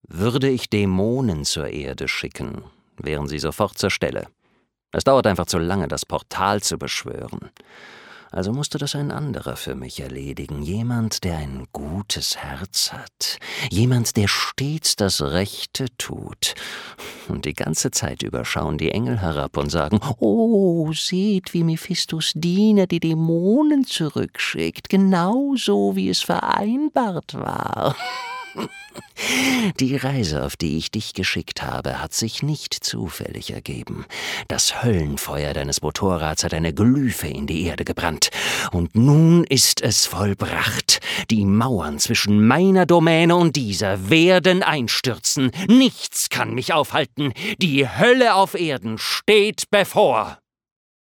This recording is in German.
Würde ich Dämonen zur Erde schicken, wären sie sofort zur Stelle. Es dauert einfach zu lange, das Portal zu beschwören. Also musste das ein anderer für mich erledigen. Jemand, der ein gutes Herz hat. Jemand, der stets das Rechte tut. Und die ganze Zeit über schauen die Engel herab und sagen: »Oh, seht, wie Mephistos Diener die Dämonen zurückschickt. Genauso, wie es vereinbart war.« Die Reise, auf die ich dich geschickt habe, hat sich nicht zufällig ergeben. Das Höllenfeuer deines Motorrads hat eine Glyphe in die Erde gebrannt. Und nun ist es vollbracht. Die Mauern zwischen meiner Domäne und dieser werden einstürzen. Nichts kann mich aufhalten. Die Hölle auf Erden steht bevor.